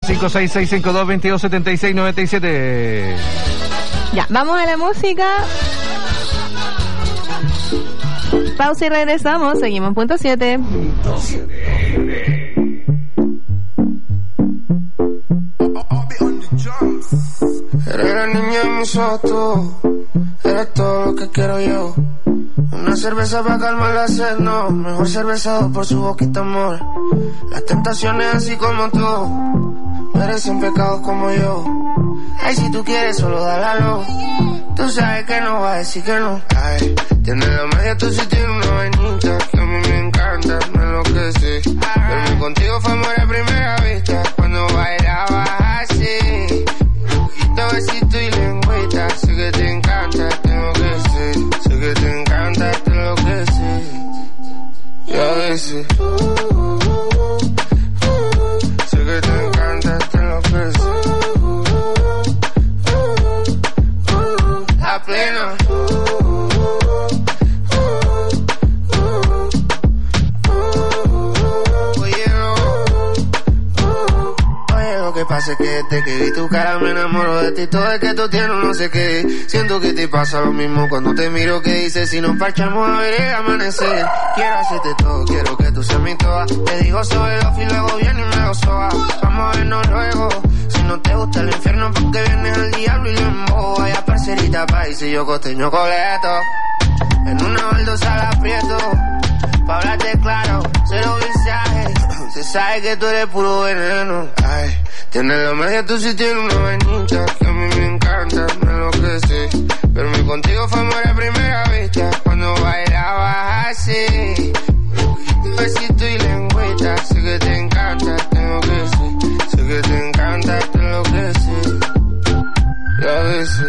56652227697. Ya, vamos a la música. Pausa y regresamos. Seguimos en punto 7. Eres la niña en mis ojos, eres todo lo que quiero yo. Una cerveza para calmar la sed, no. Mejor cervezado por su boquita, amor. Las tentaciones así como tú merecen pecados como yo. Ay, si tú quieres solo dale a lo. Tú sabes que no va a decir que no. Ay, tienes la media, tú sí tienes una vainita que a mí me encanta, me enloquece. Verme contigo fue amor a primera vista, cuando bailabas así. Besito y lengüita, sé que te encanta, tengo que ser. Sé que te encanta, tengo que ser. Y a veces sé que te encanta, tengo que ser. La plena. Lo que pasa es que desde que vi tu cara me enamoro de ti. Todo es que tú tienes no sé qué. Siento que te pasa lo mismo cuando te miro. Que dices si nos parchamos a ver el amanecer. Quiero hacerte todo, quiero que tú seas mi toda. Te digo sobre los y luego viene y me lo soba. Vamos a vernos luego. Si no te gusta el infierno porque vienes al diablo y lo embobo. Vaya parcerita país y yo costeño coleto. En una baldosa la aprieto. Pa' hablarte claro, cero visaje. Se sabe que tú eres puro veneno. Ay, tienes la magia, tú sí tienes una vainita que a mí me encanta, me enloquece. Verme contigo fue amor a primera vista, cuando bailabas así. Besito y lengüita, sé que te encanta, tengo que ser. Sé que te encanta, te enloquece. Y a veces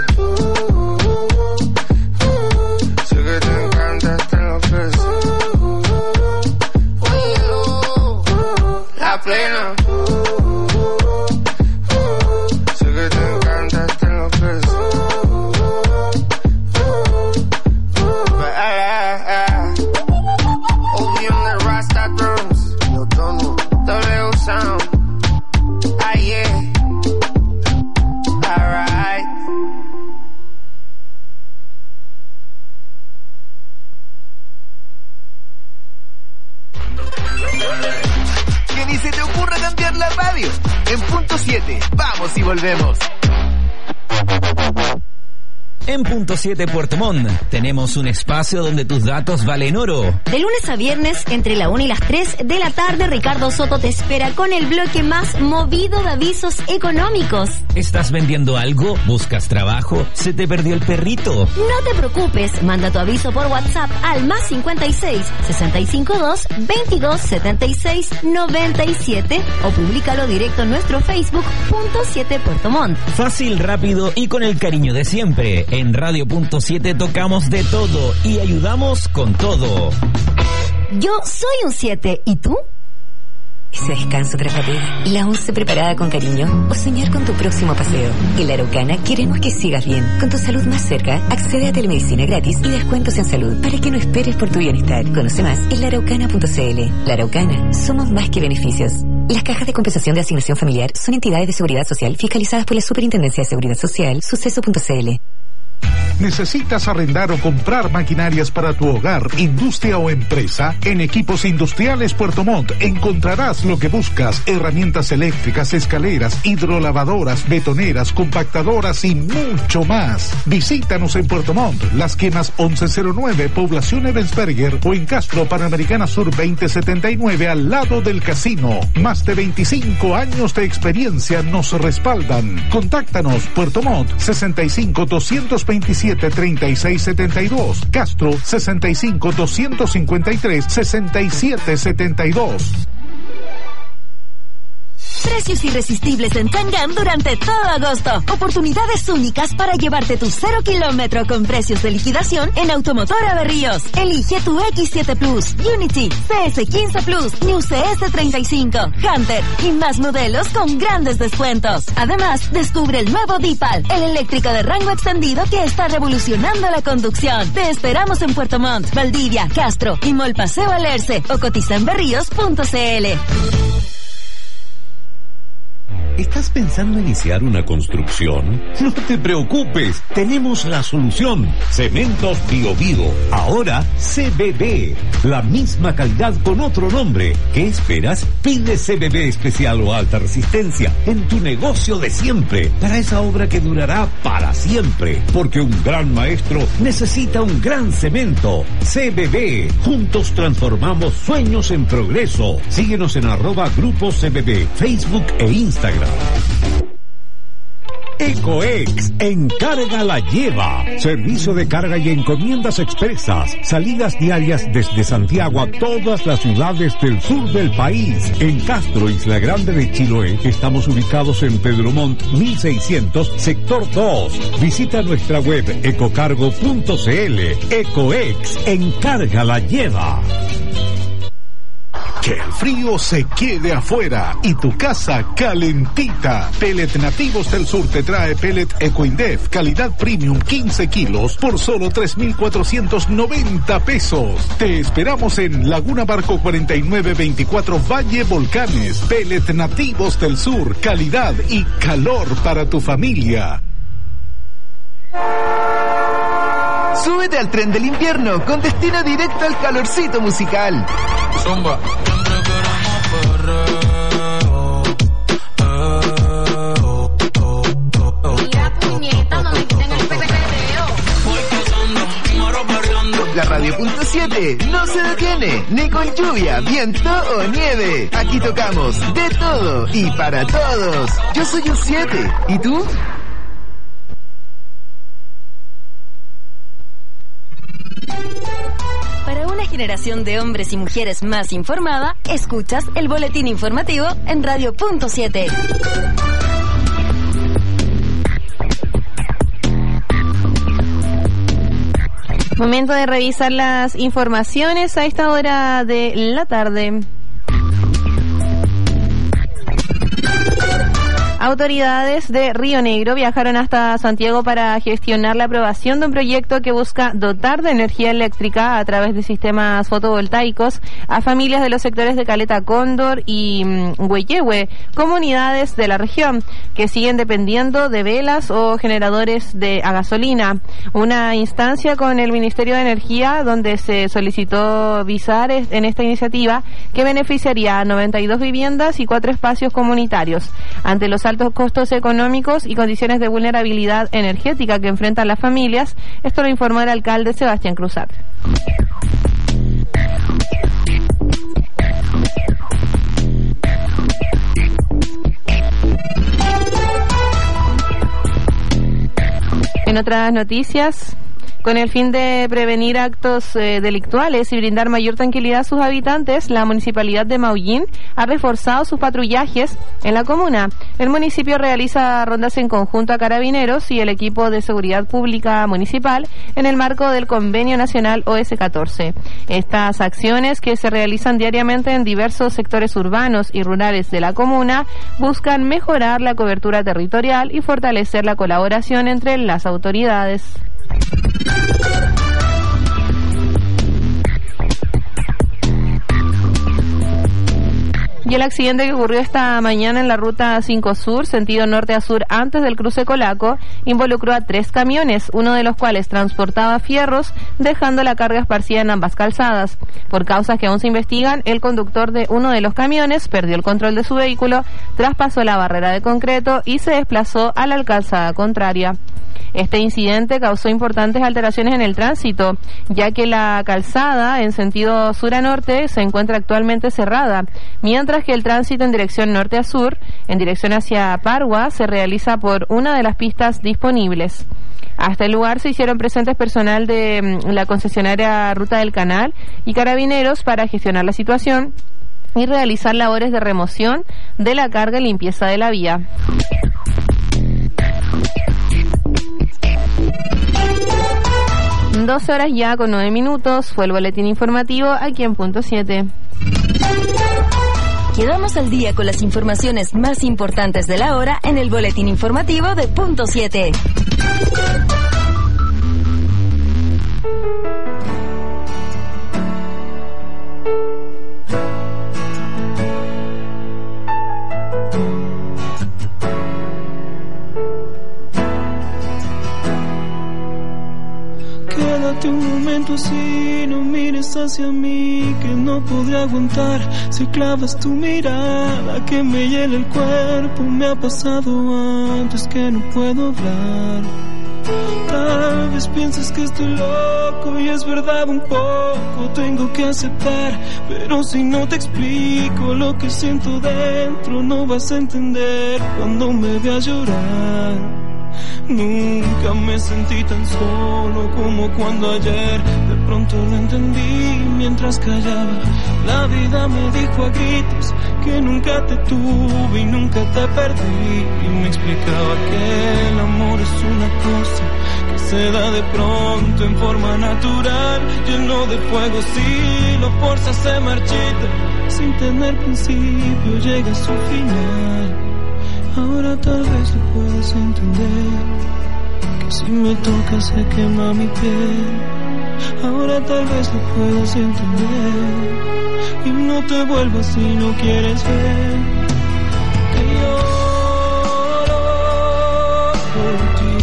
sé que te encanta, te enloquece. La plena. Sé que te encanta, te enloquece. Obi on the Rasta drums. Yo tono W sound. Ah yeah. Alright. Que ni se te ocurra cambiar la radio. En punto 7, vamos y volvemos. En punto 7 Puerto Montt tenemos un espacio donde tus datos valen oro. De lunes a viernes, entre la 1 y las 3 de la tarde, Ricardo Soto te espera con el bloque más movido de avisos económicos. ¿Estás vendiendo algo? ¿Buscas trabajo? ¿Se te perdió el perrito? No te preocupes, manda tu aviso por WhatsApp al más 56 652 22 76 97 o públicalo directo en nuestro Facebook punto 7 Puerto Montt. Fácil, rápido y con el cariño de siempre. En Radio Punto 7 tocamos de todo y ayudamos con todo. Yo soy un 7, ¿y tú? Ese descanso tras fatiga, la once preparada con cariño o soñar con tu próximo paseo. En La Araucana queremos que sigas bien. Con tu salud más cerca, accede a telemedicina gratis y descuentos en salud para que no esperes por tu bienestar. Conoce más en laaraucana.cl. La Araucana, somos más que beneficios. Las cajas de compensación de asignación familiar son entidades de seguridad social fiscalizadas por la Superintendencia de Seguridad Social, suceso.cl. ¿Necesitas arrendar o comprar maquinarias para tu hogar, industria o empresa? En Equipos Industriales Puerto Montt encontrarás lo que buscas: herramientas eléctricas, escaleras, hidrolavadoras, betoneras, compactadoras y mucho más. Visítanos en Puerto Montt, Las Quemas 1109, Población Ebensberger, o en Castro, Panamericana Sur 2079, al lado del casino. Más de 25 años de experiencia nos respaldan. Contáctanos: Puerto Montt 65 227 3672, Castro 65 253 6772. Precios irresistibles en Tangam durante todo agosto. Oportunidades únicas para llevarte tu 0 kilómetro con precios de liquidación en Automotora Berríos. Elige tu X7 Plus, Unity, CS15 Plus, New CS35, Hunter y más modelos con grandes descuentos. Además, descubre el nuevo D-Pal, el eléctrico de rango extendido que está revolucionando la conducción. Te esperamos en Puerto Montt, Valdivia, Castro y Mall Paseo Alerce o cotiza en berríos.cl. ¿Estás pensando iniciar una construcción? No te preocupes, tenemos la solución. Cementos Bio Bio, ahora CBB. La misma calidad con otro nombre. ¿Qué esperas? Pide CBB especial o alta resistencia en tu negocio de siempre, para esa obra que durará para siempre. Porque un gran maestro necesita un gran cemento. CBB, juntos transformamos sueños en progreso. Síguenos en @Grupo CBB, Facebook e Instagram. Ecoex, encarga la lleva. Servicio de carga y encomiendas expresas. Salidas diarias desde Santiago a todas las ciudades del sur del país. En Castro, Isla Grande de Chiloé, estamos ubicados en Pedro Montt 1600, sector 2. Visita nuestra web ecocargo.cl. Ecoex, encarga la lleva. Que el frío se quede afuera y tu casa calentita. Pellet Nativos del Sur te trae pellet Ecoindef, calidad premium 15 kilos por solo 3,490 pesos. Te esperamos en Laguna Barco 4924 Valle Volcanes. Pellet Nativos del Sur, calidad y calor para tu familia. Súbete al tren del invierno con destino directo al calorcito musical. Zumba. La Radio.7 no se detiene, ni con lluvia, viento o nieve. Aquí tocamos de todo y para todos. Yo soy un 7, ¿y tú? Para una generación de hombres y mujeres más informada, escuchas el boletín informativo en Radio.7. Momento de revisar las informaciones a esta hora de la tarde. Autoridades de Río Negro viajaron hasta Santiago para gestionar la aprobación de un proyecto que busca dotar de energía eléctrica a través de sistemas fotovoltaicos a familias de los sectores de Caleta Cóndor y Hueyehue, comunidades de la región, que siguen dependiendo de velas o generadores a gasolina. Una instancia con el Ministerio de Energía donde se solicitó visar en esta iniciativa que beneficiaría a 92 viviendas y 4 espacios comunitarios. Ante los altos costos económicos y condiciones de vulnerabilidad energética que enfrentan las familias, esto lo informó el alcalde Sebastián Cruzat. En otras noticias, con el fin de prevenir actos delictuales y brindar mayor tranquilidad a sus habitantes, la Municipalidad de Maullín ha reforzado sus patrullajes en la comuna. El municipio realiza rondas en conjunto a Carabineros y el equipo de Seguridad Pública Municipal en el marco del Convenio Nacional OS-14. Estas acciones, que se realizan diariamente en diversos sectores urbanos y rurales de la comuna, buscan mejorar la cobertura territorial y fortalecer la colaboración entre las autoridades. Y el accidente que ocurrió esta mañana en la ruta 5 Sur, sentido norte a sur, antes del cruce Colaco, involucró a 3 camiones, uno de los cuales transportaba fierros, dejando la carga esparcida en ambas calzadas. Por causas que aún se investigan, el conductor de uno de los camiones perdió el control de su vehículo, traspasó la barrera de concreto y se desplazó a la calzada contraria. Este incidente causó importantes alteraciones en el tránsito, ya que la calzada en sentido sur a norte se encuentra actualmente cerrada, mientras que el tránsito en dirección norte a sur, en dirección hacia Parua, se realiza por una de las pistas disponibles. Hasta el lugar se hicieron presentes personal de la concesionaria Ruta del Canal y Carabineros para gestionar la situación y realizar labores de remoción de la carga y limpieza de la vía. 12 horas ya con 9 minutos, fue el boletín informativo aquí en Punto 7. Quedamos al día con las informaciones más importantes de la hora en el boletín informativo de Punto 7. momento así, no mires hacia mí, que no podré aguantar si clavas tu mirada que me hiela el cuerpo. Me ha pasado antes que no puedo hablar. Tal vez pienses que estoy loco y es verdad un poco, tengo que aceptar, pero si no te explico lo que siento dentro no vas a entender cuando me veas llorar. Nunca me sentí tan solo como cuando ayer de pronto lo entendí mientras callaba. La vida me dijo a gritos que nunca te tuve y nunca te perdí, y me explicaba que el amor es una cosa que se da de pronto en forma natural, lleno de fuego. Si lo forzas se marchita, sin tener principio llega a su final. Ahora tal vez lo puedas entender, que si me tocas se quema mi piel. Ahora tal vez lo puedas entender, y no te vuelvas si no quieres ver que lloro por ti,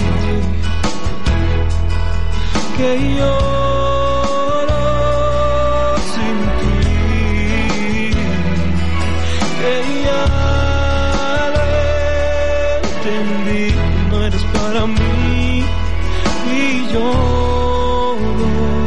que lloro sin ti, que ya entendí que no eres para mí y lloro.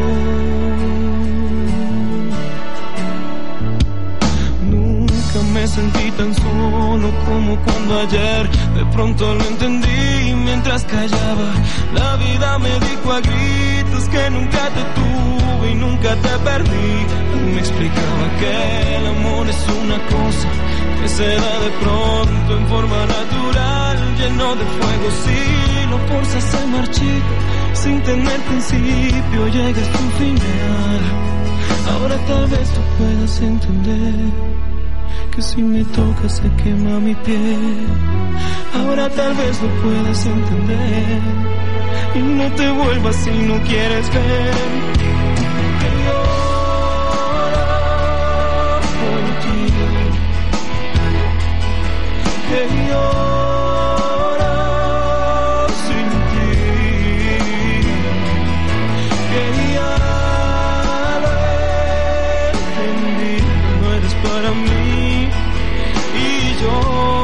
Nunca me sentí tan solo como cuando ayer de pronto lo entendí mientras callaba. La vida me dijo a gritos que nunca te tuve y nunca te perdí, y me explicaba que el amor es una cosa que se da de pronto en forma natural, lleno de fuego. Si lo forzas se marchita, sin tener principio llega a su final. Ahora tal vez tú puedas entender, que si me tocas se quema mi piel. Ahora tal vez lo puedas entender, y no te vuelvas si no quieres ver que lloro por ti, que lloro sin ti, que ya lo entendí, no eres para mí y lloro.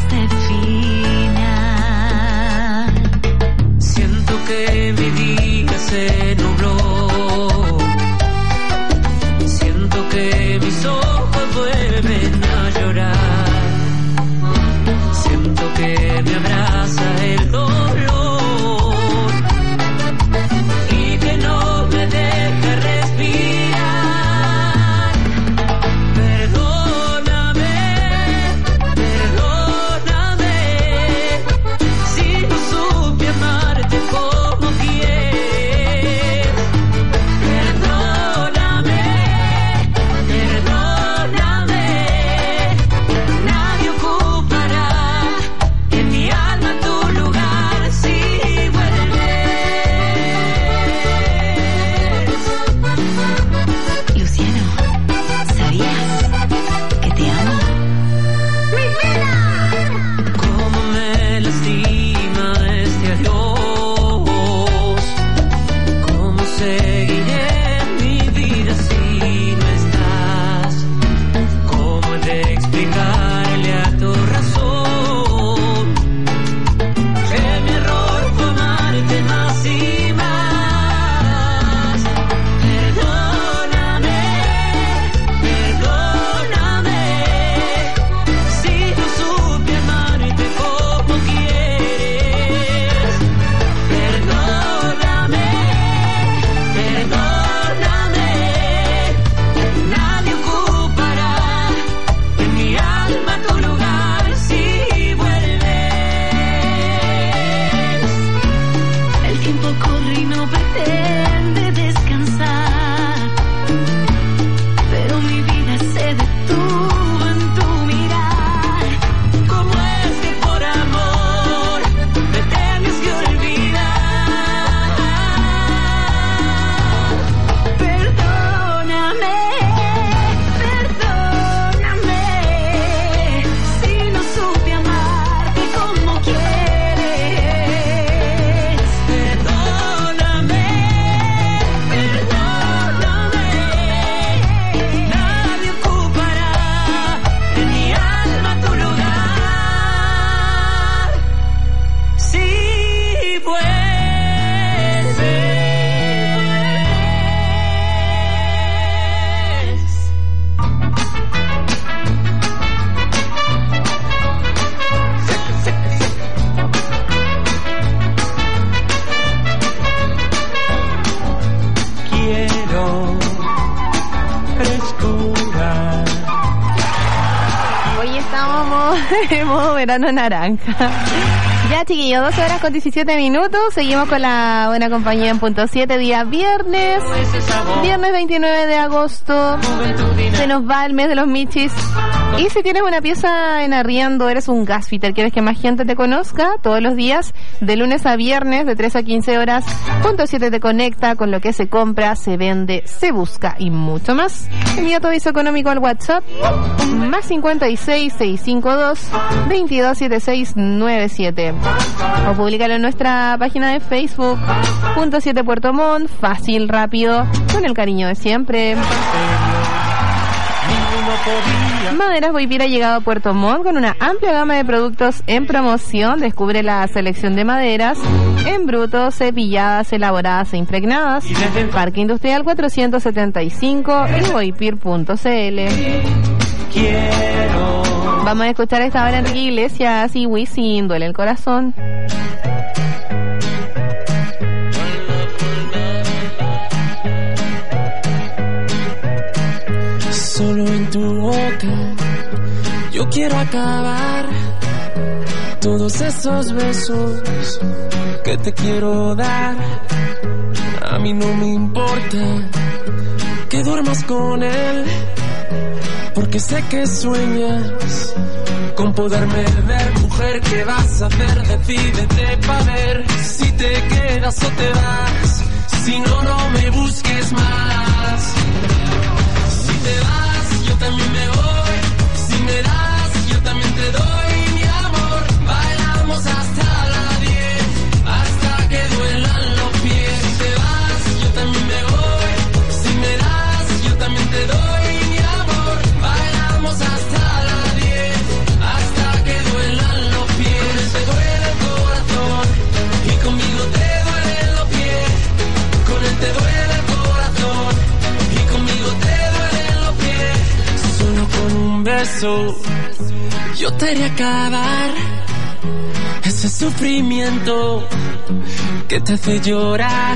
Que me digas Modo verano naranja. Ya, chiquillos, 12 horas con 17 minutos. Seguimos con la buena compañía en punto 7, día viernes. Viernes 29 de agosto. Se nos va el mes de los michis. Y si tienes una pieza en arriendo, eres un gasfitter, quieres que más gente te conozca, todos los días, de lunes a viernes, de 3 a 15 horas, punto 7 te conecta con lo que se compra, se vende, se busca y mucho más. Envía tu aviso económico al WhatsApp, más 56 652 227697. O públicalo en nuestra página de Facebook, punto 7 Puerto Montt, fácil, rápido, con el cariño de siempre. Maderas Boipir ha llegado a Puerto Montt con una amplia gama de productos en promoción. Descubre la selección de maderas en bruto, cepilladas, elaboradas e impregnadas. Parque Industrial 475 y boipir.cl. Vamos a escuchar esta hora Enrique Iglesias y Wisin, Duele el Corazón. Solo en tu boca yo quiero acabar todos esos besos que te quiero dar. A mí no me importa que duermas con él, porque sé que sueñas con poderme ver. Mujer, ¿qué vas a hacer? Decídete pa' ver si te quedas o te vas. Si no, no me busques más. Si te vas, yo también me voy. Si me das, yo también te doy mi amor. Bailamos hasta las 10, hasta que duelan los pies. Si te vas, yo también me voy. Si me das, yo también te doy mi amor. Bailamos hasta las 10, hasta que duelan los pies. Con él te duele el corazón y conmigo te duelen los pies. Con él te duele el corazón y conmigo te duelen los pies. Solo con un beso yo te haré acabar ese sufrimiento que te hace llorar.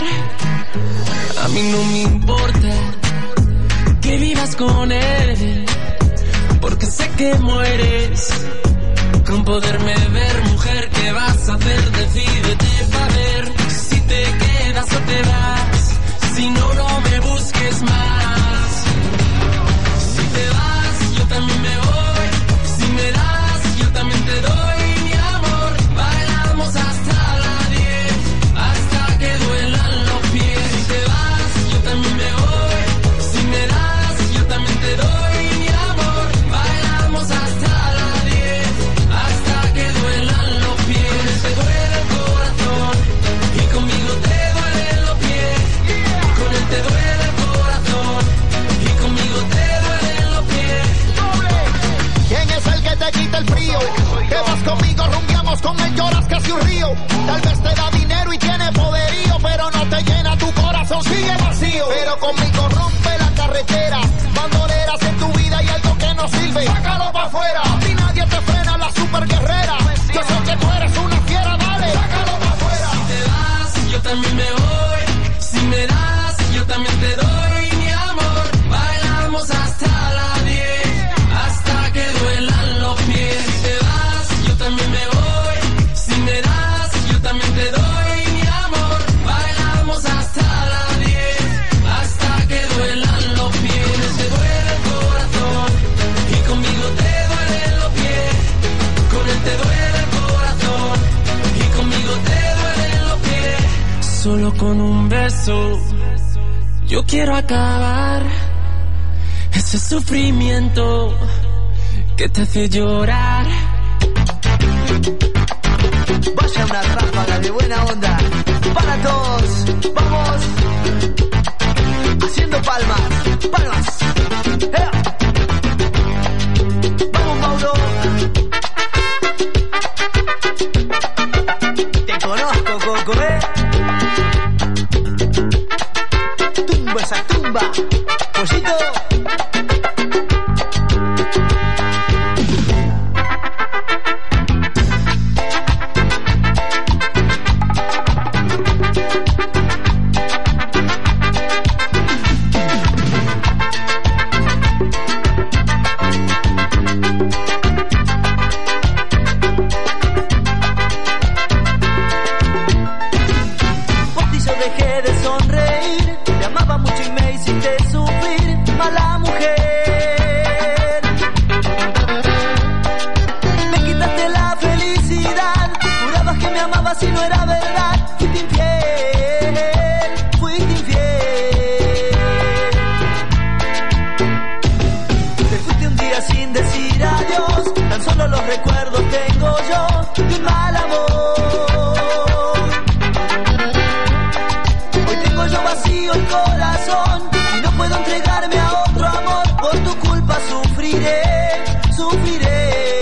A mí no me importa que vivas con él, porque sé que mueres con poderme ver. Mujer, ¿qué vas a hacer? Decídete pa' ver si te quedas o te vas. Si no, no me busques más. Si te vas, yo también me voy. Si me das, yo también te doy mi amor. Bailamos hasta las 10, hasta que duelan los pies. Si te vas, yo también me voy. Si me das, yo también te doy mi amor. Bailamos hasta las 10, hasta que duelan los pies. Con él te duele el corazón y conmigo te duelen los pies. Con él te duele el corazón y conmigo te duelen los pies. ¿Quién es el que te quita el frío? Que vas conmigo, rumbiamos con él, lloras casi un río. Tal vez te da dinero y tiene poderío, pero no te llena, tu corazón sigue vacío. Pero conmigo rompe la carretera, bandoleras en tu vida y algo que no sirve, sácalo pa' afuera. Si nadie te frena, la super guerrera. Yo sé que tú eres una fiera, dale, sácalo pa' afuera. Si te vas, yo también me voy. Si me das, yo también te doy mi amor. Bailamos hasta las 10, hasta que duelan los pies. Si te vas, yo también me voy. Si me das, yo también te doy mi amor. Bailamos hasta las 10, hasta que duelan los pies. Con él te duele el corazón y conmigo te duelen los pies. Con él te duele el corazón y conmigo te duelen los pies. Solo con un beso yo quiero acabar ese sufrimiento que te hace llorar. Vaya una ráfaga de buena onda para todos. Vamos haciendo palmas, palmas. ¡Ea! Vamos, Mauro. Te conozco, Coco, tumba esa tumba, Pollito. si no era verdad, fuiste infiel, fuiste infiel. Te fuiste un día sin decir adiós, tan solo los recuerdos tengo yo de un mal amor. Hoy tengo yo vacío el corazón y no puedo entregarme a otro amor. Por tu culpa sufriré, sufriré.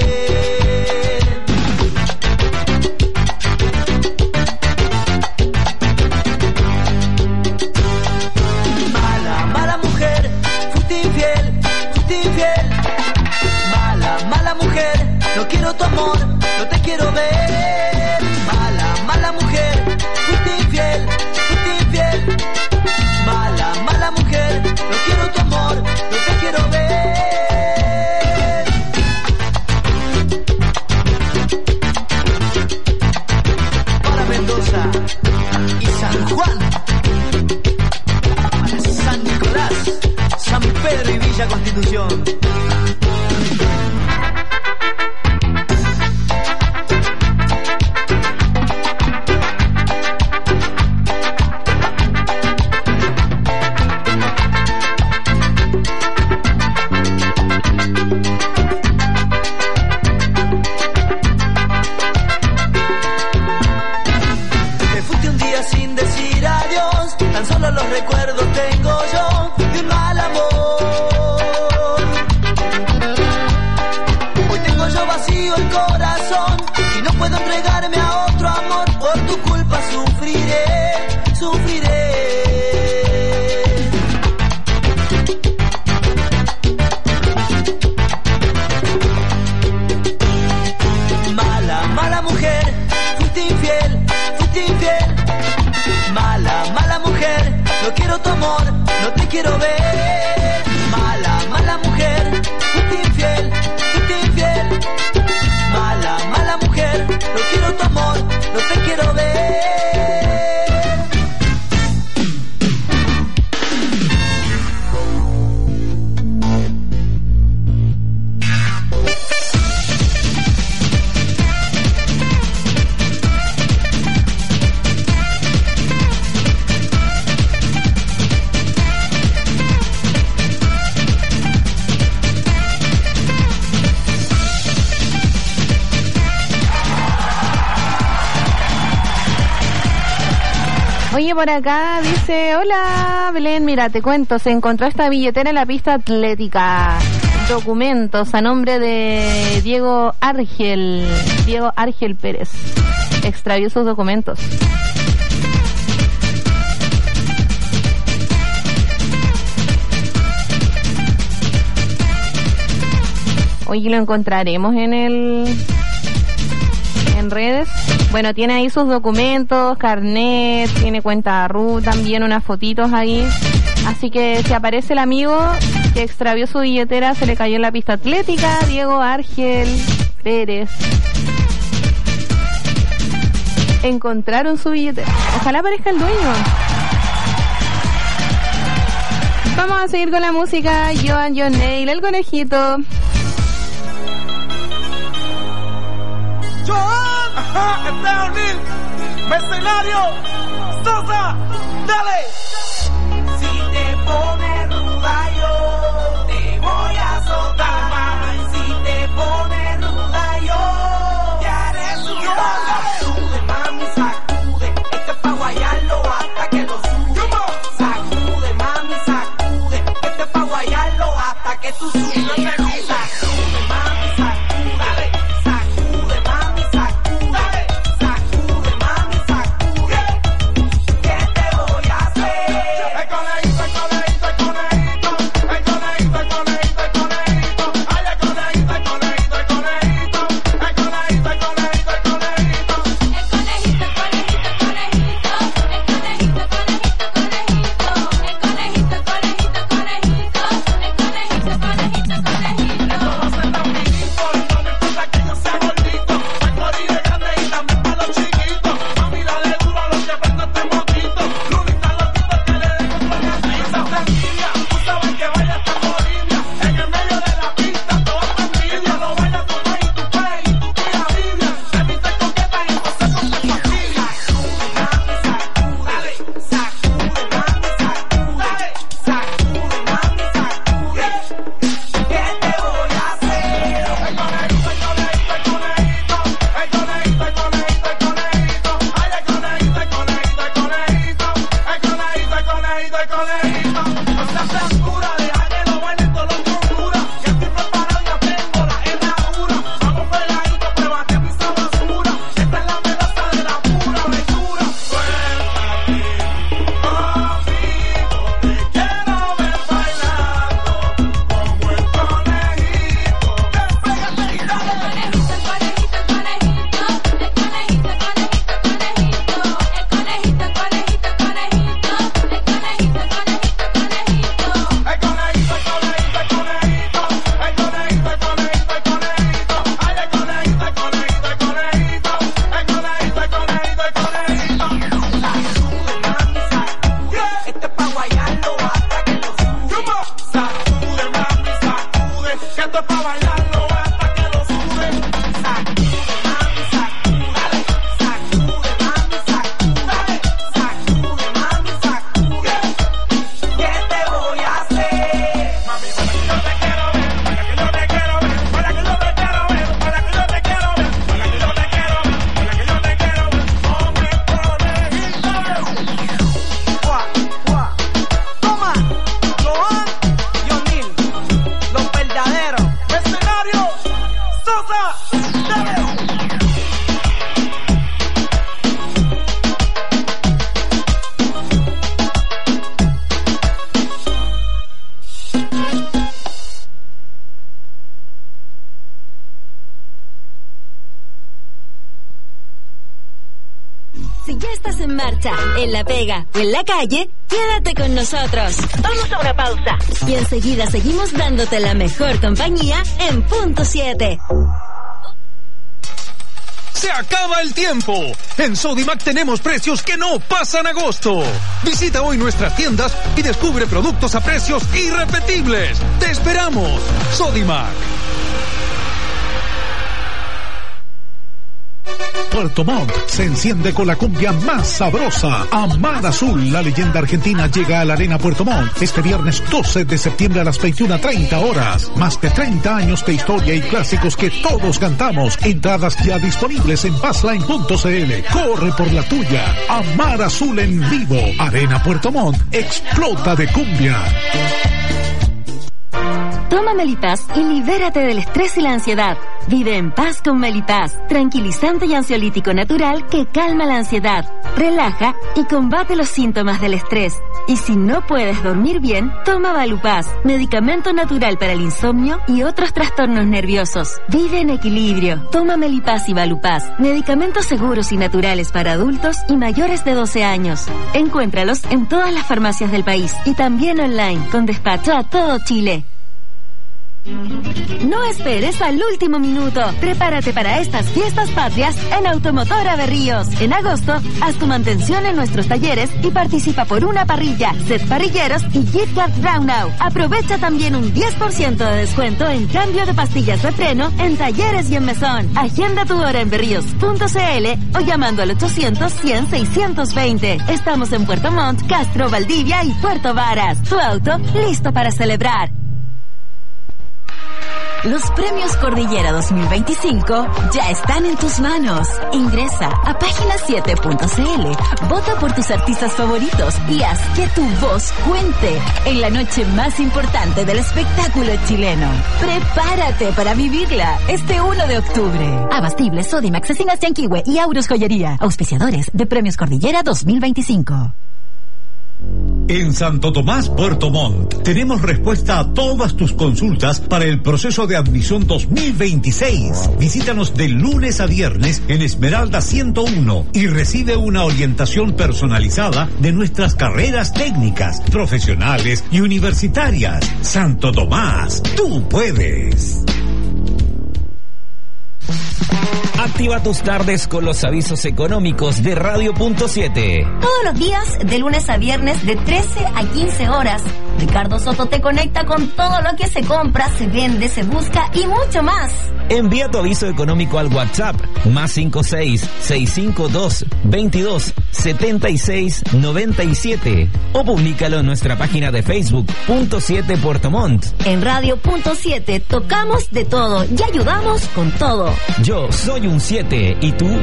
Mala, mala mujer, fuiste infiel, fuiste infiel. Mala, mala mujer, no quiero tu amor, no te quiero ver. Mala, mala mujer, fuiste infiel, fuiste infiel. Mala, mala mujer, no quiero tu amor, no te quiero ver. Para Mendoza y San Juan, para San Nicolás, San Pedro y Villa Constitución. Tan solo los recuerdos tengo yo de un mal amor. Hoy tengo yo vacío el corazón y no puedo entregarme a otro amor. Por tu culpa sufriré, sufriré. Mala, mala mujer, fuiste infiel, fuiste infiel. Mala, mala mujer, no quiero tu amor, no te quiero ver. Mala, mala mujer, fuiste infiel, fuiste infiel. Mala, mala mujer, no quiero tu amor, no te quiero ver. Oye, por acá dice, hola Belén, mira, te cuento, se encontró esta billetera en la pista atlética. Documentos a nombre de Diego Argel Pérez. Extravió sus documentos. Oye, lo encontraremos en redes. Bueno, tiene ahí sus documentos, carnet, tiene cuenta RU, también unas fotitos ahí. Así que si aparece el amigo que extravió su billetera, se le cayó en la pista atlética, Diego Argel Pérez. Encontraron su billetera. Ojalá aparezca el dueño. Vamos a seguir con la música. John Neil, el conejito. Joan, ajá, O'Neill, Mercenario, Sosa, dale. Si te pones ruda yo te voy a azotar, mama. Y si te pones ruda yo te haré sudar. Sacude, mami, sacude, este es pa' guayarlo hasta que lo sude. Sacude, mami, sacude, este es pa' guayarlo hasta que tú sudes. Sacude, mami, sacude, que te voy a hacer. Si ya estás en marcha, en la pega o en la calle, quédate con nosotros. Vamos a una pausa. Y enseguida seguimos dándote la mejor compañía en Punto 7. ¡Se acaba el tiempo! En Sodimac tenemos precios que no pasan agosto. Visita hoy nuestras tiendas y descubre productos a precios irrepetibles. ¡Te esperamos! Sodimac. Puerto Montt se enciende con la cumbia más sabrosa. Amar Azul, la leyenda argentina, llega a la Arena Puerto Montt este viernes 12 de septiembre a las 21:30 horas. Más de 30 años de historia y clásicos que todos cantamos. Entradas ya disponibles en passline.cl. Corre por la tuya. Amar Azul en vivo. Arena Puerto Montt explota de cumbia. Toma Melipaz y libérate del estrés y la ansiedad. Vive en paz con Melipaz, tranquilizante y ansiolítico natural que calma la ansiedad, relaja y combate los síntomas del estrés. Y si no puedes dormir bien, toma Valupaz, medicamento natural para el insomnio y otros trastornos nerviosos. Vive en equilibrio. Toma Melipaz y Valupaz, medicamentos seguros y naturales para adultos y mayores de 12 años. Encuéntralos en todas las farmacias del país y también online, con despacho a todo Chile. No esperes al último minuto. Prepárate para estas fiestas patrias en Automotora Berríos. En agosto, haz tu mantención en nuestros talleres y participa por una parrilla, set parrilleros y gift card Brownau. Aprovecha también un 10% de descuento en cambio de pastillas de freno en talleres y en mesón. Agenda tu hora en berríos.cl o llamando al 800-100-620. Estamos en Puerto Montt, Castro, Valdivia y Puerto Varas. Tu auto listo para celebrar. Los premios Cordillera 2025 ya están en tus manos. Ingresa a página7.cl, vota por tus artistas favoritos y haz que tu voz cuente en la noche más importante del espectáculo chileno. Prepárate para vivirla este 1 de octubre. Abastible, Sodimac, Cecinas Yanquihue y Auros Joyería, auspiciadores de Premios Cordillera 2025. En Santo Tomás, Puerto Montt, tenemos respuesta a todas tus consultas para el proceso de admisión 2026. Visítanos de lunes a viernes en Esmeralda 101 y recibe una orientación personalizada de nuestras carreras técnicas, profesionales y universitarias. Santo Tomás, tú puedes. Activa tus tardes con los avisos económicos de Radio Punto 7. Todos los días, de lunes a viernes, de 13 a 15 horas. Ricardo Soto te conecta con todo lo que se compra, se vende, se busca y mucho más. Envía tu aviso económico al WhatsApp +56 652 22 76 97 o públicalo en nuestra página de Facebook Punto 7 Puerto Montt. En Radio Punto 7 tocamos de todo y ayudamos con todo. Yo soy un 7, ¿y tú?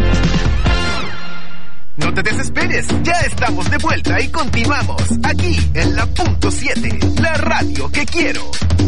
No te desesperes, ya estamos de vuelta y continuamos aquí en la Punto 7, la radio que quiero.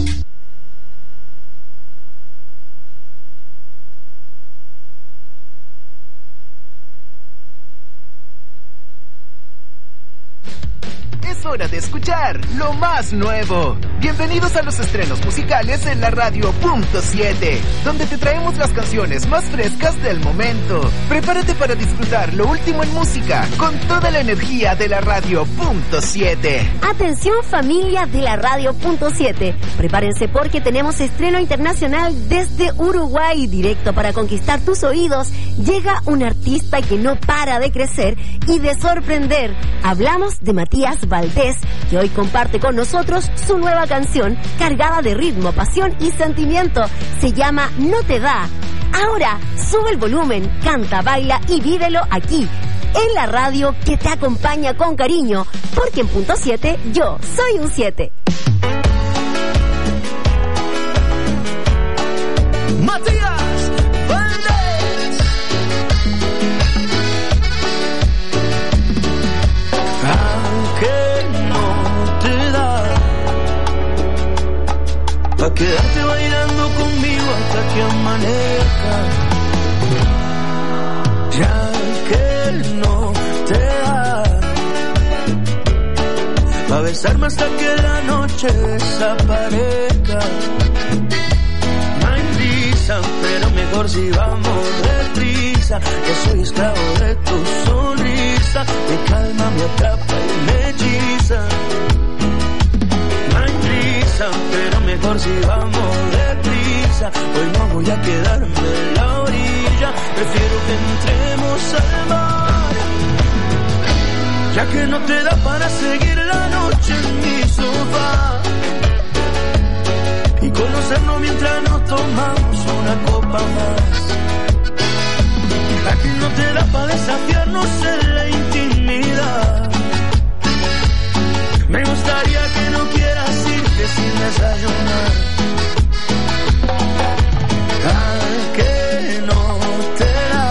Es hora de escuchar lo más nuevo. Bienvenidos a los estrenos musicales en la radio Punto 7, donde te traemos las canciones más frescas del momento. Prepárate para disfrutar lo último en música con toda la energía de la radio Punto 7. Atención familia de la radio Punto 7. Prepárense porque tenemos estreno internacional desde Uruguay. Directo para conquistar tus oídos. Llega un artista que no para de crecer y de sorprender. Hablamos de Matías Valdés, que hoy comparte con nosotros su nueva canción cargada de ritmo, pasión y sentimiento. Se llama No Te Da. Ahora sube el volumen, canta, baila y vívelo aquí, en la radio que te acompaña con cariño, porque en Punto 7 yo soy un 7. Matías Valdés. Aunque no te da pa' quedarte bailando conmigo hasta que amanezca, ya que no te da pa' besarme hasta que la noche desaparezca. No hay prisa, pero mejor si vamos deprisa, que soy esclavo de tu sonrisa. me calma, me atrapa y me hechiza. No hay prisa, pero mejor si vamos deprisa. Hoy no voy a quedarme en la orilla, prefiero que entremos al mar. Ya que no te da para seguir la noche en mi sofá y conocernos mientras nos tomamos una copa más. Ya que no te da para desafiarnos en la intimidad. Me gustaría que no quieras irte sin desayunar. Ay, que no te da.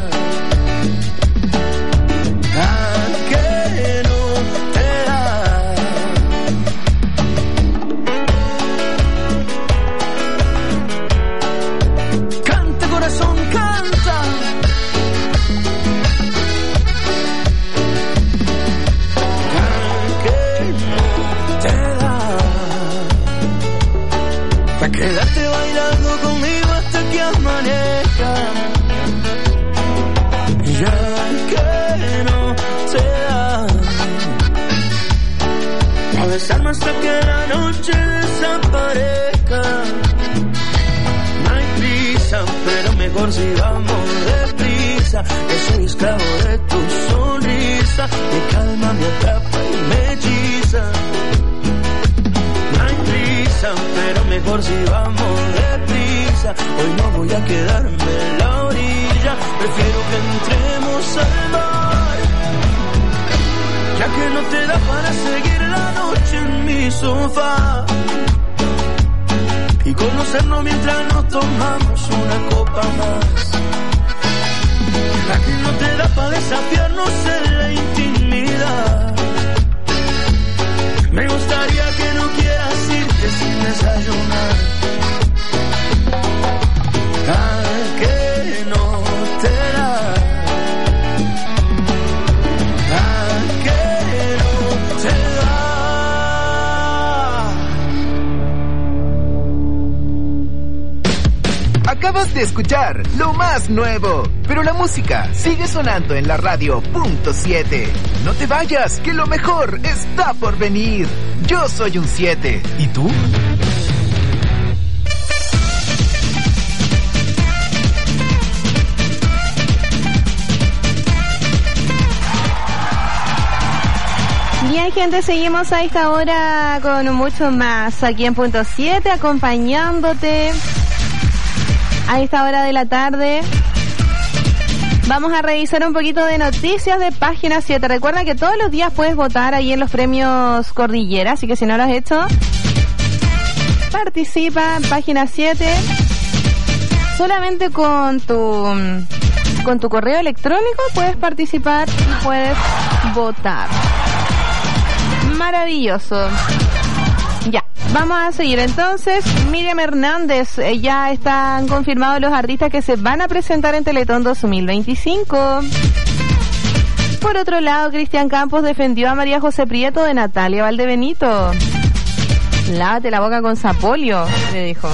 Ay, que no te da. Canta, corazón, canta. Quédate bailando conmigo hasta que amanezca. Ya que no te da. A besarme hasta que la noche desaparezca. No hay prisa, pero mejor si vamos deprisa. Que soy esclavo de tu sonrisa. Me calma, me atrapa y me hechiza. Pero mejor si vamos deprisa. Hoy no voy a quedarme en la orilla, prefiero que entremos al mar. Ya que no te da para seguir la noche en mi sofá y conocernos mientras nos tomamos una copa más. Ya que no te da para desafiarnos en la intimidad. Me gustaría que no quieras irte sin desayunar. Ay, que no te da. Ay, que no te da. Acabas de escuchar lo más nuevo, pero la música sigue sonando en la radio .7. No te vayas, que lo mejor está por venir. Yo soy un 7. ¿Y tú? Bien, gente, seguimos a esta hora con mucho más aquí en Punto 7, acompañándote a esta hora de la tarde. Vamos a revisar un poquito de noticias de Página 7. Recuerda que todos los días puedes votar ahí en los premios Cordillera, así que si no lo has hecho, participa en Página 7. Solamente con tu correo electrónico puedes participar y puedes votar. Maravilloso. Ya, vamos a seguir entonces. Miriam Hernández, ya están confirmados los artistas que se van a presentar en Teletón 2025. Por otro lado, Cristian Campos defendió a María José Prieto de Natalia Valdebenito. Lávate la boca con Sapolio, le dijo.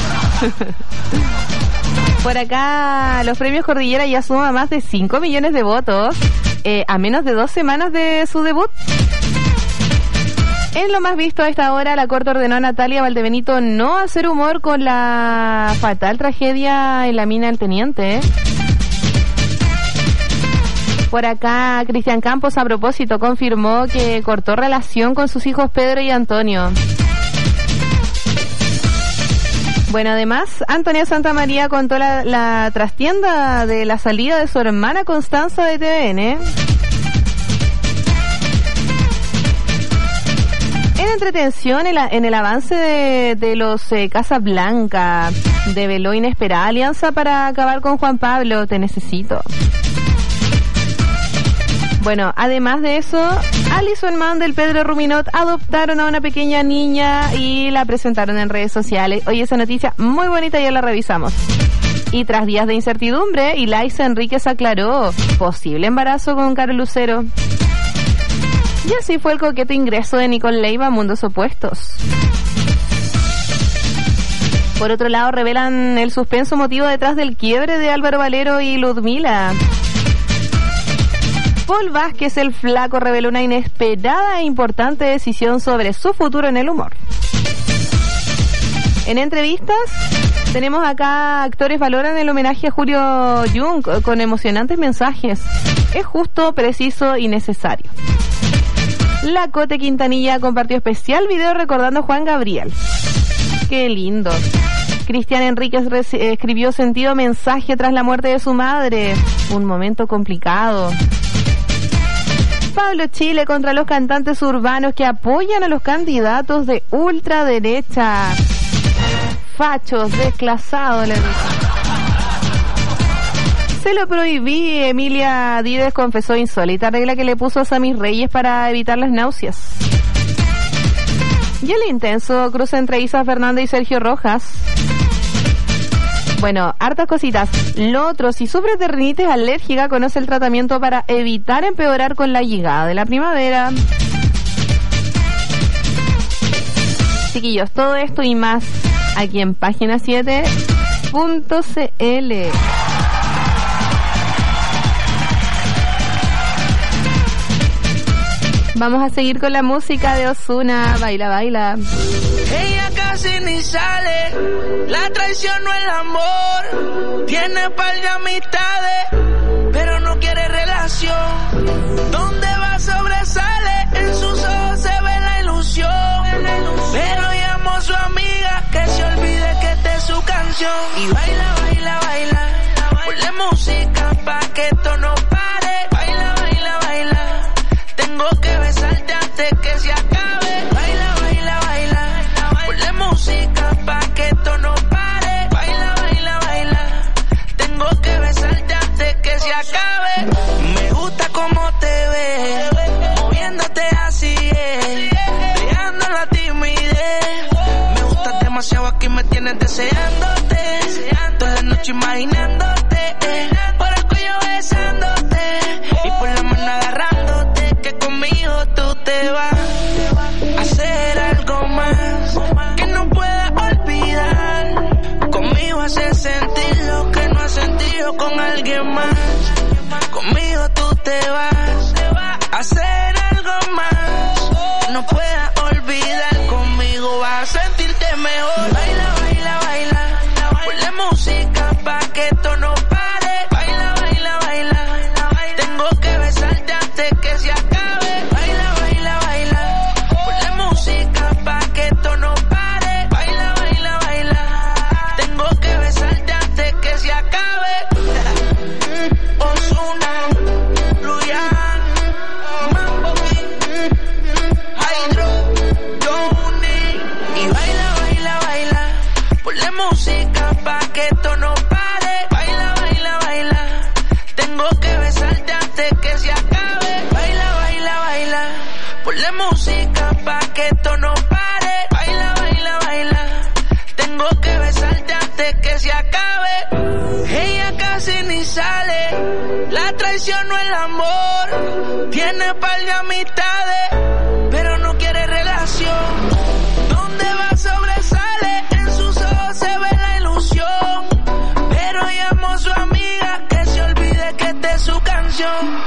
Por acá, los premios Cordillera ya suman más de 5 millones de votos a menos de 2 semanas de su debut. En lo más visto a esta hora, la Corte ordenó a Natalia Valdebenito no hacer humor con la fatal tragedia en la mina del Teniente. Por acá, Cristian Campos, a propósito, confirmó que cortó relación con sus hijos Pedro y Antonio. Bueno, además, Antonia Santamaría contó la trastienda de la salida de su hermana Constanza de TVN. En entretención, en el avance de los Casa Blanca, develó inesperada alianza para acabar con Juan Pablo. Te necesito. Bueno, además de eso, Alison Mandel, Pedro Ruminot adoptaron a una pequeña niña y la presentaron en redes sociales. Oye, esa noticia muy bonita, ya la revisamos. Y tras días de incertidumbre, Ilaisa Enríquez aclaró posible embarazo con Caro Lucero. Y así fue el coqueto ingreso de Nicole Leiva a Mundos Opuestos. Por otro lado, revelan el suspenso motivo detrás del quiebre de Álvaro Valero y Ludmila. Paul Vázquez, el Flaco, reveló una inesperada e importante decisión sobre su futuro en el humor. En entrevistas, tenemos acá: actores valoran el homenaje a Julio Jung con emocionantes mensajes. Es justo, preciso y necesario. La Cote Quintanilla compartió especial video recordando a Juan Gabriel. ¡Qué lindo! Cristian Enríquez escribió sentido mensaje tras la muerte de su madre. Un momento complicado. Pablo Chile contra los cantantes urbanos que apoyan a los candidatos de ultraderecha. Fachos, desclasados, le dijo. Se lo prohibí. Emilia Dides confesó insólita regla que le puso a Sammy Reyes para evitar las náuseas. Y el intenso cruce entre Isa Fernández y Sergio Rojas. Bueno, hartas cositas. Lo otro: si sufres de rinitis alérgica, conoce el tratamiento para evitar empeorar con la llegada de la primavera. Chiquillos, todo esto y más aquí en página 7.cl. Vamos a seguir con la música de Ozuna. Baila, baila. Ella casi ni sale, la traición no es el amor. Tiene par de amistades, pero no quiere relación. Donde va sobresale, en sus ojos se ve la ilusión. Pero llamó a su amiga que se olvide que esta es su canción. Y baila, baila, baila, ponle música pa' que esto no pare. Baila, baila, baila, tengo que besarte antes que se acabe. Baila, baila, baila, ponle música pa' que esto no pare. Baila, baila, baila, tengo que besarte antes que se acabe. Me gusta cómo te ves, moviéndote así es, dejando la timidez. Me gustas demasiado, aquí me tienes deseándote, toda la noche imaginándote, por el cuello besándote y por la mano agarrándote, que conmigo tú te vas a hacer algo más que no puedas olvidar. Conmigo haces sentir lo que no has sentido con alguien más. Conmigo tú te vas a hacer algo más que no puedas olvidar. Conmigo vas a sentirte mejor. Baila, baila, baila, ponle música pa' que esto no pare. Baila, baila, baila, tengo que besarte antes que se acabe. Baila, baila, baila, ponle música pa' que esto no pare. Baila, baila, baila, tengo que besarte antes que se acabe. Ozuna, Luyan, Mambo King, Hydro, Johnny. Y baila, baila, baila, ponle música pa' que esto no pare. Baila, baila, baila, tengo que besarte antes que se acabe. Baila, baila, baila, ponle música pa' que esto no pare. Baila, baila, baila, tengo que besarte antes que se acabe. Ella casi ni sale, la traición no es el amor. Tiene par de amistades, pero no quiere relación. Donde va sobresale, en sus ojos se ve la ilusión. Pero llamó a su amiga que se olvide que esta es su canción.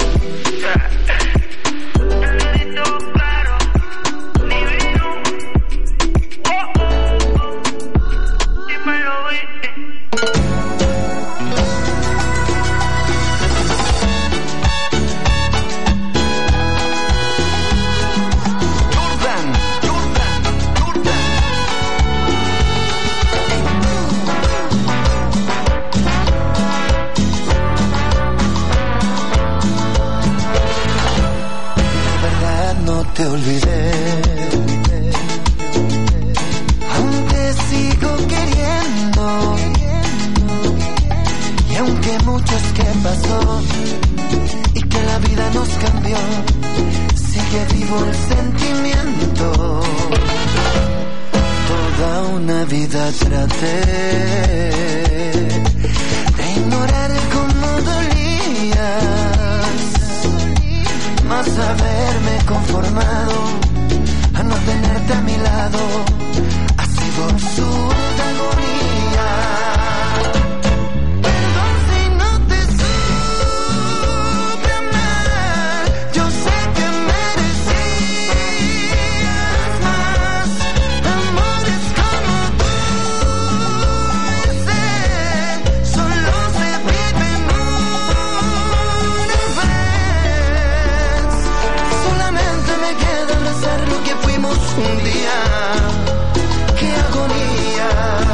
Te olvidé, aunque sigo queriendo, y aunque mucho es que pasó y que la vida nos cambió, sigue vivo el sentimiento. Toda una vida traté de ignorar cómo dolías, más haberme conformado a no tenerte a mi lado ha sido absurda agonía. Perdón si no te supe amar, fuimos un día. ¡Qué agonía!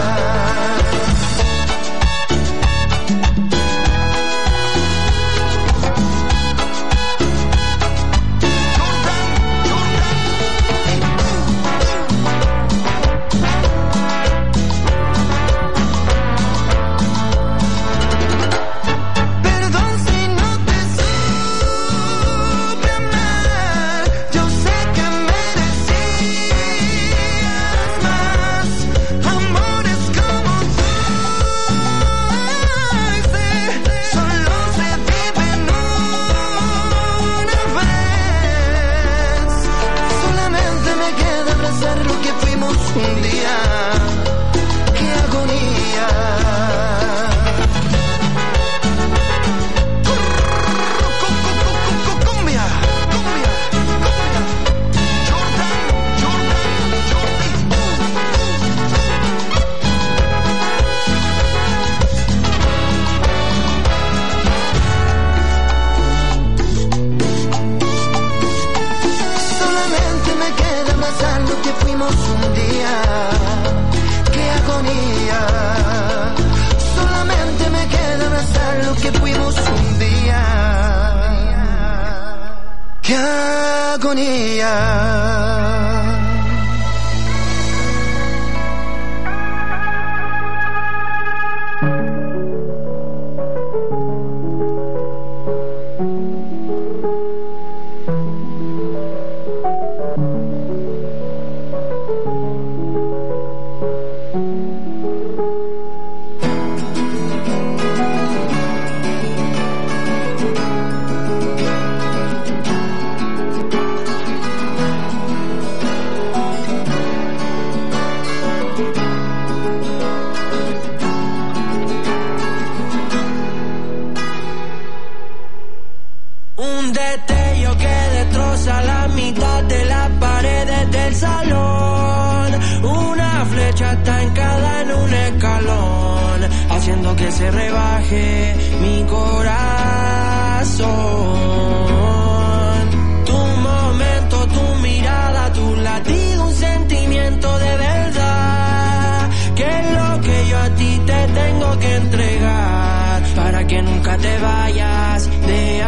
Un día, qué agonía. Cumbia, cumbia, cumbia. Jordan, solamente me queda abrazar lo que fuimos un día. ¡Qué agonía! Solamente me queda abrazar lo que fuimos un día. ¡Qué agonía! Que se rebaje mi corazón. Tu momento, tu mirada, tu latido, un sentimiento de verdad, que es lo que yo a ti te tengo que entregar, para que nunca te vayas de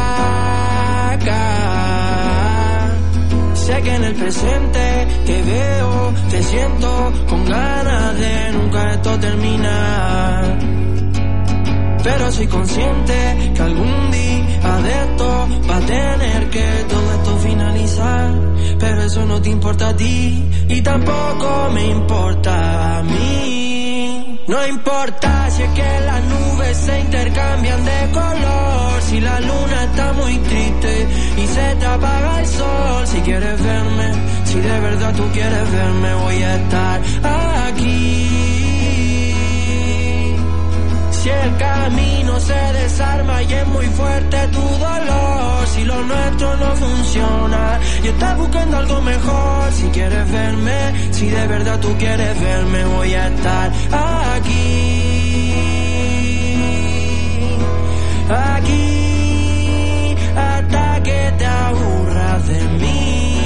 acá. Sé que en el presente te veo, te siento con ganas de nunca esto terminar. Pero soy consciente que algún día de esto va a tener que todo esto finalizar. Pero eso no te importa a ti y tampoco me importa a mí. No importa si es que las nubes se intercambian de color, si la luna está muy triste y se te apaga el sol. Si quieres verme, si de verdad tú quieres verme, voy a estar aquí. Si el camino se desarma y es muy fuerte tu dolor, si lo nuestro no funciona y estás buscando algo mejor, si quieres verme, si de verdad tú quieres verme, voy a estar aquí, aquí, hasta que te aburras de mí.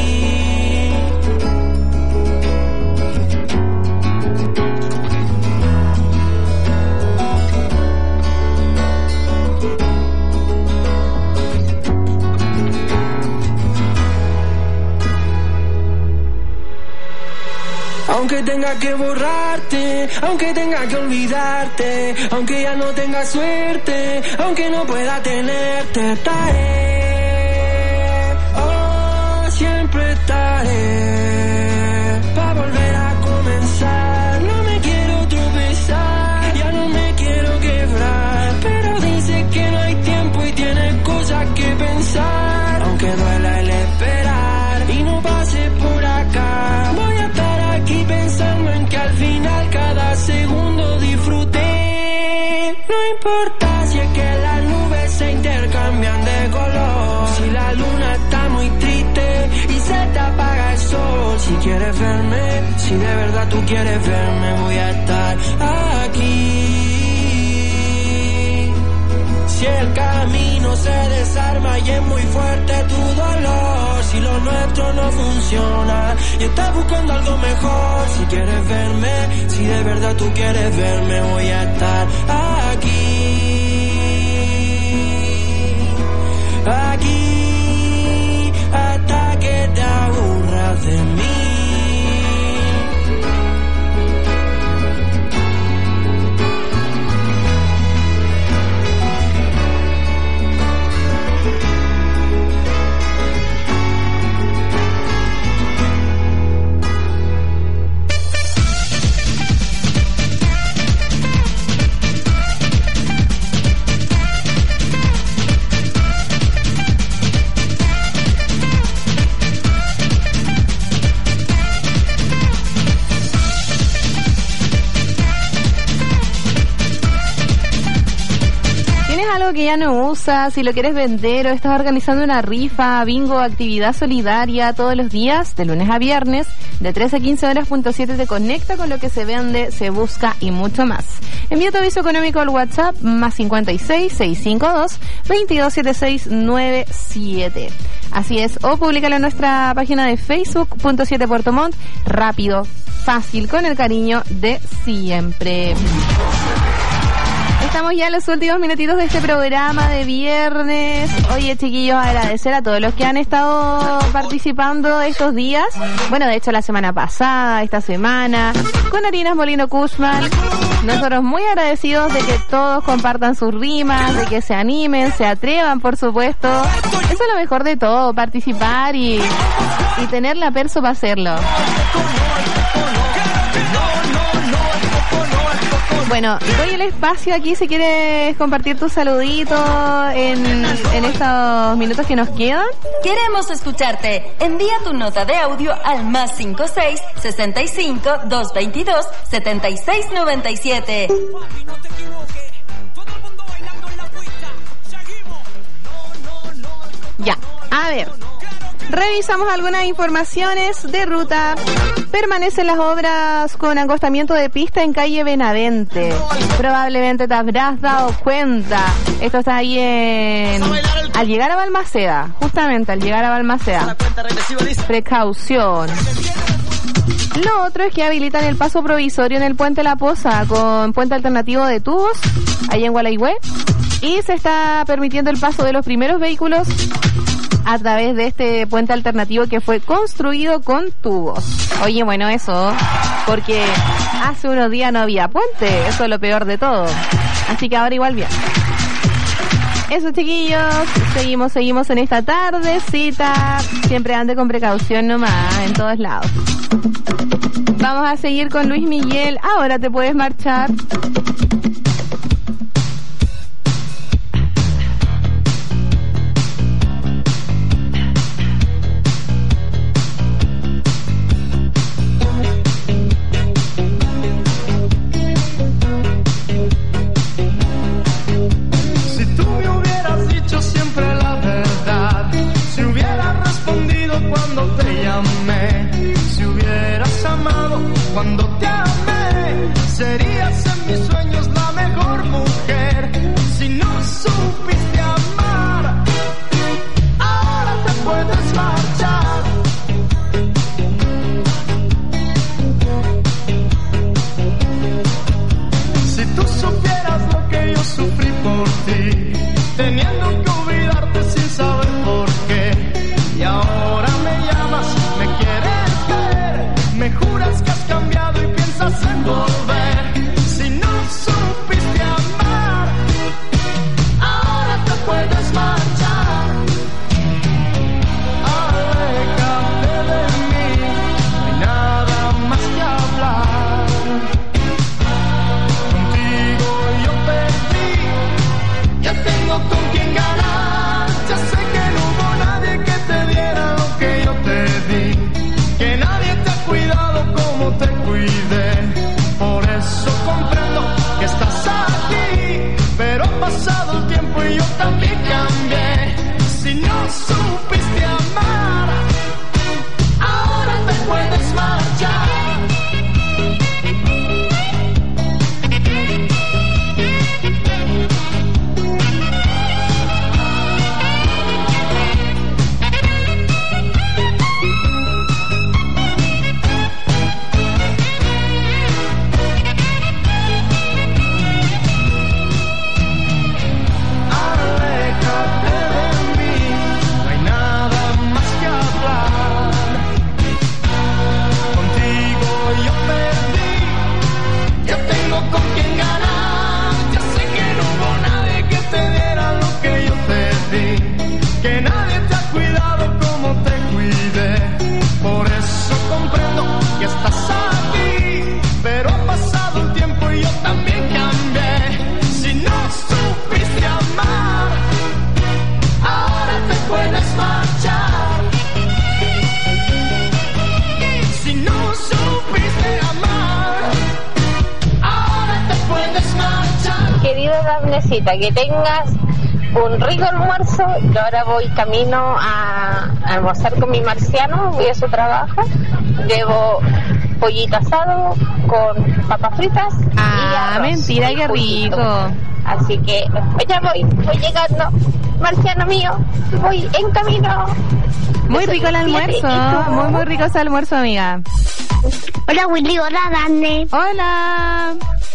Aunque tenga que borrarte, aunque tenga que olvidarte, aunque ya no tenga suerte, aunque no pueda tenerte, estaré, oh, siempre estaré, pa' volver a comenzar. No me quiero tropezar, ya no me quiero quebrar, pero dice que no hay tiempo y tienes cosas que pensar. Aunque duela el esperar y no pase por acá, voy a estar aquí pensando en que al final cada segundo disfruté. No importa si es que las nubes se intercambian de color, si la luna está muy triste y se te apaga el sol. Si quieres verme, si de verdad tú quieres verme, voy a estar aquí. Si el camino se desarma y es muy fuerte tu dolor, si lo nuestro no funciona y estás buscando algo mejor. Si quieres verme, si de verdad tú quieres verme, voy a estar aquí hasta que te aburras de mí. Algo que ya no usas, si lo quieres vender o estás organizando una rifa, bingo, actividad solidaria todos los días, de lunes a viernes, de 13 a 15 horas, .7 te conecta con lo que se vende, se busca y mucho más. Envía tu aviso económico al WhatsApp más 56 652 227697. Así es, o públicalo en nuestra página de Facebook, .7 Puerto Montt, rápido, fácil, con el cariño de siempre. Estamos ya en los últimos minutitos de este programa de viernes. Oye, chiquillos, agradecer a todos los que han estado participando estos días. Bueno, de hecho, la semana pasada, esta semana, con Harinas Molino Cushman. Nosotros muy agradecidos de que todos compartan sus rimas, de que se animen, se atrevan, por supuesto. Eso es lo mejor de todo, participar y tener la perso para hacerlo. Bueno, doy el espacio aquí si quieres compartir tu saludito en estos minutos que nos quedan. Queremos escucharte. Envía tu nota de audio al más 56 65 222 7697. Ya, a ver. Revisamos algunas informaciones de ruta. Permanecen las obras con acostamiento de pista en calle Benavente. Probablemente te habrás dado cuenta. Esto está ahí al llegar a Balmaceda. Justamente al llegar a Balmaceda. Precaución. Lo otro es que habilitan el paso provisorio en el Puente La Poza con puente alternativo de tubos, ahí en Gualaihue. Y se está permitiendo el paso de los primeros vehículos a través de este puente alternativo que fue construido con tubos. Oye, bueno, eso, porque hace unos días no había puente, eso es lo peor de todo. Así que ahora igual bien. Eso, chiquillos, seguimos en esta tardecita. Siempre ande con precaución nomás, en todos lados. Vamos a seguir con Luis Miguel. Ahora te puedes marchar. Cuando te amé, serías en mis sueños la mejor mujer. Si no supiste amar, ahora te puedes marchar. Si tú supieras lo que yo sufrí por ti, teniendo que olvidarte sin saber por qué. Y ahora me llamas, me quieres ver, me juras que has cambiado y piensas en volver. Si no supiste amar, ahora te puedes marchar. Aléjate de mí, no hay nada más que hablar. Contigo yo perdí, ya tengo con quien ganar. Ya sé que no hubo nadie que te diera lo que yo te di, que nadie te ha cuidado como te cuidé. Por eso comprendo que estás aquí, pero ha pasado el tiempo y yo también cambié. Si no supiste amar, ahora te puedes marchar. Agnesita, que tengas un rico almuerzo. Yo ahora voy camino a almorzar con mi marciano, voy a su trabajo. Llevo pollito asado con papas fritas y arroz. Mentira, qué rico. Así que ya voy llegando. Marciano mío, voy en camino. Muy rico el almuerzo, muy rico ese almuerzo, amiga. Hola Willy, hola Dane. Hola.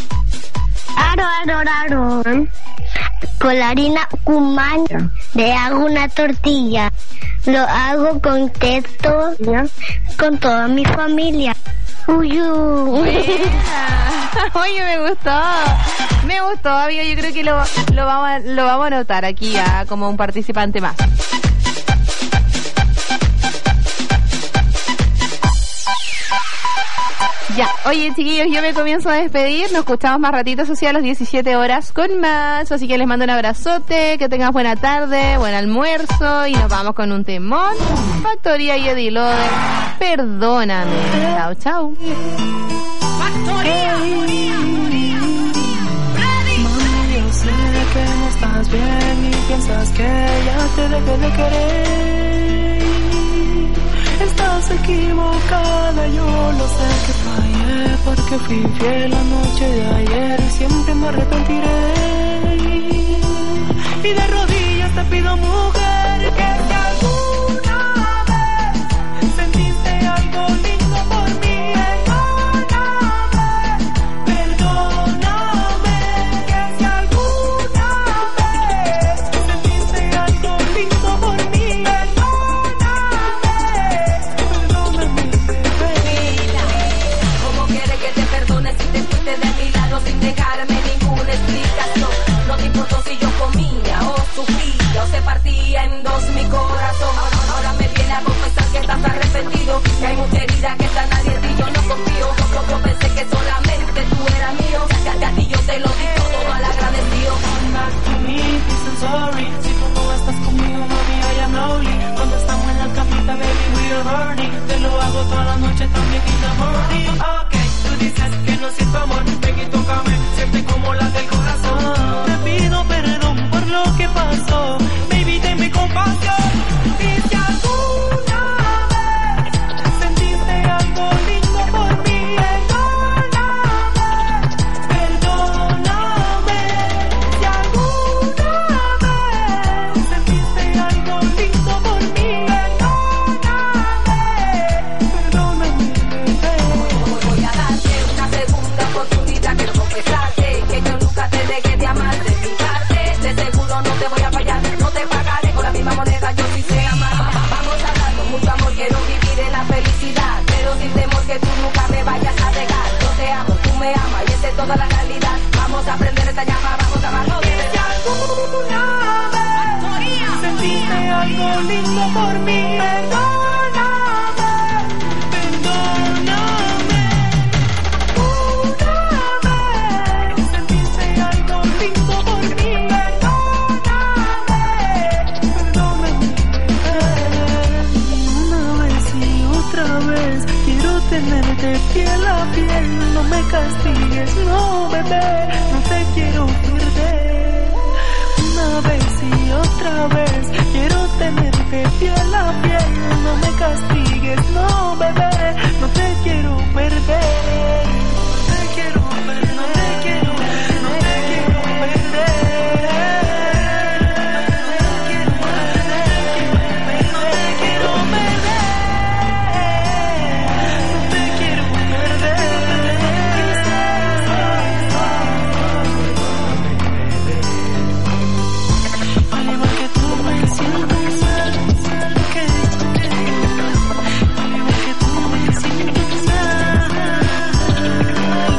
Aro. Con la harina Kumán le hago una tortilla. Lo hago con queso, con toda mi familia. Oye, me gustó, amigo. Yo creo que lo vamos a anotar aquí como un participante más. Ya, oye chiquillos, yo me comienzo a despedir. Nos escuchamos más ratitos así a las 17 horas con más. Así que les mando un abrazote, que tengas buena tarde, buen almuerzo. Y nos vamos con un temón. Factoría y Eddie Lover, Perdóname. Chau, chau. Factoría. Mami, yo sé que no estás bien y piensas que ya te dejé de querer. Estás equivocada, yo lo sé que fallé porque fui fiel la noche de ayer y siempre me arrepentiré. Y de rodillas te pido, mujer, que si alguna vez sentiste algo lindo por mí, perdóname, que si alguna vez sentiste algo lindo por mí, sin dejarme ninguna explicación. No te importó si yo comía o sufría o se partía en dos mi corazón. Ahora me viene a confesar que estás arrepentido, que hay mucha herida que está nadie en ti, yo no confío. Yo pensé que solamente tú eras mío, ya a ti yo te lo di todo mal agradecido. Back to me, please and sorry. Si tú no estás conmigo, mami, I am lonely. Cuando estamos en la camita, baby, we are burning. Te lo hago toda la noche también in the morning. Okay, tú dices que no siento amor, ven y tócame, siente como la del corazón. Te pido perdón por lo que pasó, baby, tenme compasión. Y si alguna vez sentiste algo lindo por mí, perdóname. Si alguna vez sentiste algo lindo por mí, perdóname. Voy a darte una segunda oportunidad, quiero confesarte que yo nunca te dejé de amar de mi parte. De seguro no te voy a fallar, no te pagaré con la misma moneda, yo sí sé amar. Vamos a dar con mucho amor, quiero vivir en la felicidad, pero sin temor que tú nunca me vayas a dejar. Yo te amo, tú me amas y esa es toda la realidad. Vamos a prender esta llama, vamos a amarlo de verdad. Alguna vez sentiste algo lindo por mí, perdóname. Sentiste algo lindo por mí, perdóname. Una vez y otra vez quiero tenerte piel a piel. No me castigues, no bebé, no te quiero perder. Una vez y otra vez quiero tenerte piel a piel. No me castigues, no bebé, no te quiero perder.